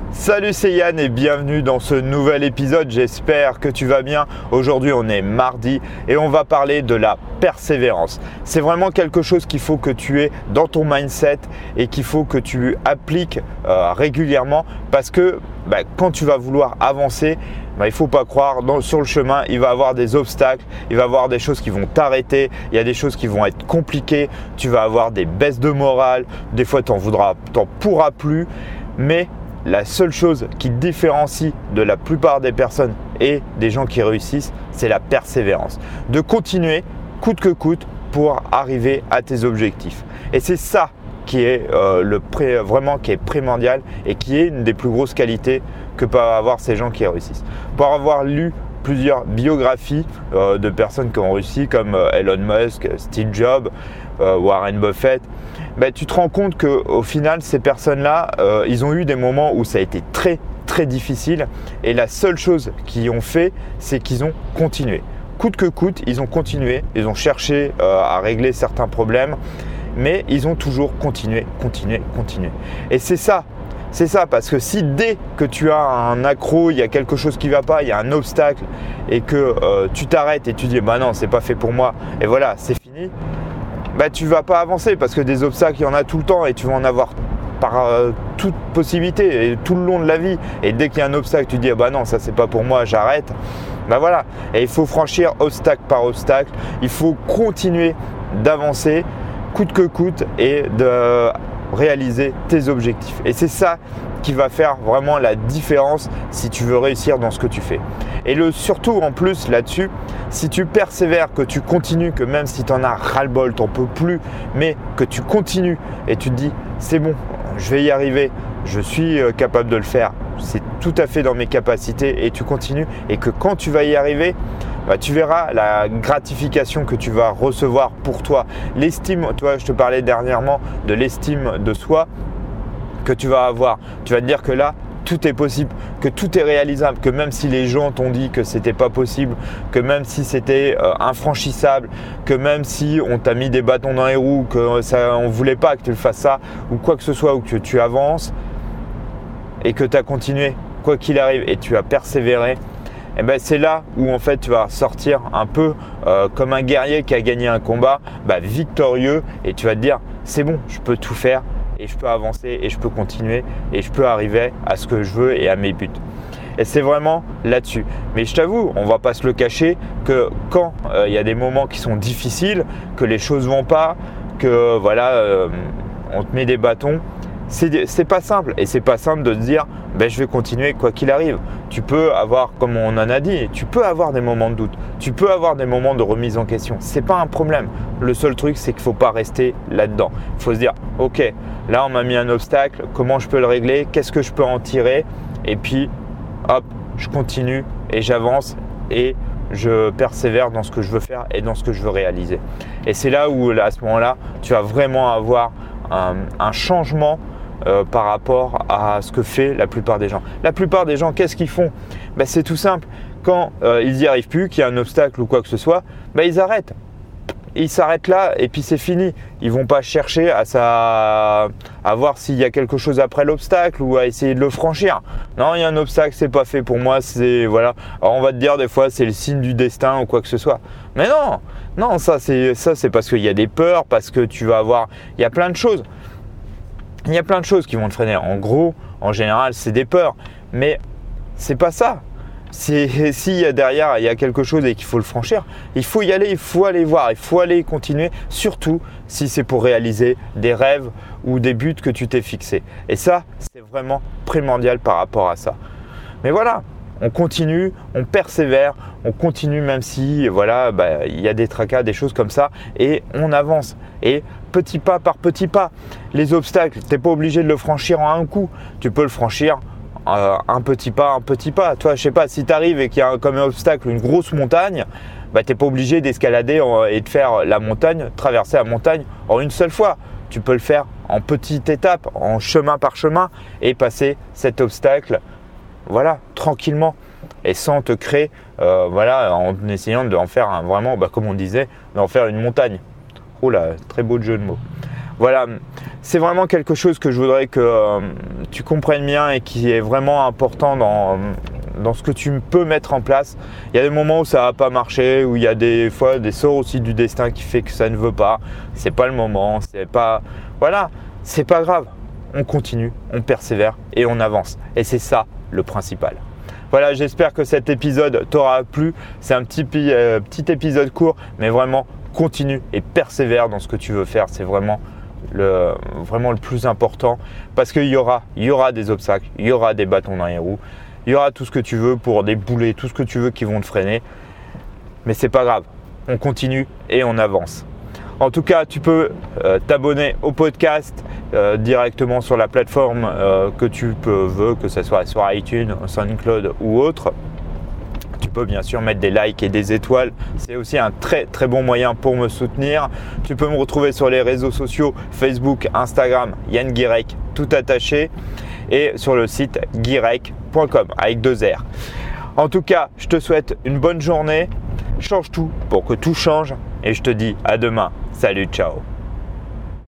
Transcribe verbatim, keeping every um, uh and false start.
Salut, c'est Yann et bienvenue dans ce nouvel épisode, j'espère que tu vas bien. Aujourd'hui on est mardi et on va parler de la persévérance. C'est vraiment quelque chose qu'il faut que tu aies dans ton mindset et qu'il faut que tu appliques euh, régulièrement parce que bah, quand tu vas vouloir avancer, bah, il ne faut pas croire, dans, sur le chemin il va y avoir des obstacles, il va y avoir des choses qui vont t'arrêter, il y a des choses qui vont être compliquées, tu vas avoir des baisses de morale, des fois tu n'en voudras, t'en pourras plus, mais la seule chose qui te différencie de la plupart des personnes et des gens qui réussissent, c'est la persévérance. De continuer coûte que coûte pour arriver à tes objectifs. Et c'est ça qui est euh, le pré, vraiment qui est primordial et qui est une des plus grosses qualités que peuvent avoir ces gens qui réussissent. Pour avoir lu plusieurs biographies euh, de personnes qui ont réussi comme euh, Elon Musk, Steve Jobs, euh, Warren Buffett, ben, tu te rends compte qu'au final, ces personnes-là, euh, ils ont eu des moments où ça a été très très difficile et la seule chose qu'ils ont fait, c'est qu'ils ont continué. Coûte que coûte, ils ont continué, ils ont cherché euh, à régler certains problèmes, mais ils ont toujours continué, continué, continué. Et c'est ça. C'est ça, parce que si dès que tu as un accro, il y a quelque chose qui ne va pas, il y a un obstacle et que euh, tu t'arrêtes et tu dis bah non, c'est pas fait pour moi et voilà, c'est fini, bah tu ne vas pas avancer parce que des obstacles, il y en a tout le temps et tu vas en avoir par euh, toute possibilité et tout le long de la vie. Et dès qu'il y a un obstacle, tu dis ah bah non, ça c'est pas pour moi, j'arrête. Bah voilà, et il faut franchir obstacle par obstacle, il faut continuer d'avancer coûte que coûte et de réaliser tes objectifs. Et c'est ça qui va faire vraiment la différence si tu veux réussir dans ce que tu fais. Et le surtout en plus là-dessus, si tu persévères, que tu continues, que même si tu en as ras-le-bol, tu n'en peux plus, mais que tu continues et tu te dis c'est bon, je vais y arriver, je suis capable de le faire, c'est tout à fait dans mes capacités et tu continues et que quand tu vas y arriver, bah, tu verras la gratification que tu vas recevoir pour toi. L'estime, toi, je te parlais dernièrement de l'estime de soi que tu vas avoir. Tu vas te dire que là, tout est possible, que tout est réalisable, que même si les gens t'ont dit que c'était pas possible, que même si c'était euh, infranchissable, que même si on t'a mis des bâtons dans les roues, que ça, on voulait pas que tu le fasses ça, ou quoi que ce soit, ou que tu avances et que tu as continué, quoi qu'il arrive, et tu as persévéré. Et ben c'est là où en fait tu vas sortir un peu euh, comme un guerrier qui a gagné un combat, bah, victorieux, et tu vas te dire c'est bon, je peux tout faire et je peux avancer et je peux continuer et je peux arriver à ce que je veux et à mes buts. Et c'est vraiment là-dessus. Mais je t'avoue, on ne va pas se le cacher que quand euh, il y a des moments qui sont difficiles, que les choses ne vont pas, que voilà, euh, on te met des bâtons, c'est, c'est pas simple. Et c'est pas simple de te dire ben, je vais continuer quoi qu'il arrive. Tu peux avoir, comme on en a dit, tu peux avoir des moments de doute, tu peux avoir des moments de remise en question. C'est pas un problème. Le seul truc, c'est qu'il ne faut pas rester là-dedans. Il faut se dire ok, là on m'a mis un obstacle, comment je peux le régler, qu'est-ce que je peux en tirer, et puis hop, je continue et j'avance et je persévère dans ce que je veux faire et dans ce que je veux réaliser. Et c'est là où à ce moment-là, tu vas vraiment avoir un, un changement Euh, par rapport à ce que fait la plupart des gens. La plupart des gens, qu'est-ce qu'ils font? Ben, c'est tout simple. Quand euh, ils n'y arrivent plus, qu'il y a un obstacle ou quoi que ce soit, ben, ils arrêtent. Ils s'arrêtent là et puis c'est fini. Ils ne vont pas chercher à, sa... à voir s'il y a quelque chose après l'obstacle ou à essayer de le franchir. Non, il y a un obstacle, c'est pas fait pour moi. C'est voilà. Alors on va te dire des fois c'est le signe du destin ou quoi que ce soit. Mais non, non, ça c'est ça c'est parce qu'il y a des peurs, parce que tu vas avoir, il y a plein de choses. Il y a plein de choses qui vont te freiner. En gros, en général, c'est des peurs. Mais c'est pas ça. C'est, s'il y a derrière, il y a quelque chose et qu'il faut le franchir, il faut y aller, il faut aller voir, il faut aller continuer. Surtout si c'est pour réaliser des rêves ou des buts que tu t'es fixés. Et ça, c'est vraiment primordial par rapport à ça. Mais voilà, on continue, on persévère, on continue même si voilà, bah, il y a des tracas, des choses comme ça, et on avance. Et petit pas par petit pas, les obstacles, tu n'es pas obligé de le franchir en un coup. Tu peux le franchir euh, un petit pas, un petit pas. Toi, je sais pas, si tu arrives et qu'il y a comme obstacle une grosse montagne, bah, tu n'es pas obligé d'escalader et de faire la montagne, traverser la montagne en une seule fois. Tu peux le faire en petites étapes, en chemin par chemin, et passer cet obstacle, voilà, tranquillement, et sans te créer, euh, voilà, en essayant d'en faire un, vraiment, bah, comme on disait, d'en faire une montagne. Oh là, très beau jeu de mots. Voilà, c'est vraiment quelque chose que je voudrais que euh, tu comprennes bien et qui est vraiment important dans, dans ce que tu peux mettre en place. Il y a des moments où ça va pas marcher, où il y a des fois des sorts aussi du destin qui fait que ça ne veut pas. C'est pas le moment, c'est pas… Voilà, c'est pas grave. On continue, on persévère et on avance. Et c'est ça le principal. Voilà, j'espère que cet épisode t'aura plu. C'est un petit, euh, petit épisode court, mais vraiment continue et persévère dans ce que tu veux faire. C'est vraiment le, vraiment le plus important parce qu'il y aura, il y aura des obstacles, il y aura des bâtons dans les roues, il y aura tout ce que tu veux pour des boulets, tout ce que tu veux qui vont te freiner. Mais c'est pas grave, on continue et on avance. En tout cas, tu peux euh, t'abonner au podcast euh, directement sur la plateforme euh, que tu peux, veux, que ce soit sur iTunes, SoundCloud ou autre. Tu peux bien sûr mettre des likes et des étoiles. C'est aussi un très très bon moyen pour me soutenir. Tu peux me retrouver sur les réseaux sociaux Facebook, Instagram, Yann Guirec, tout attaché, et sur le site guirec point com avec deux R. En tout cas, je te souhaite une bonne journée. Change tout pour que tout change et je te dis à demain. Salut, ciao.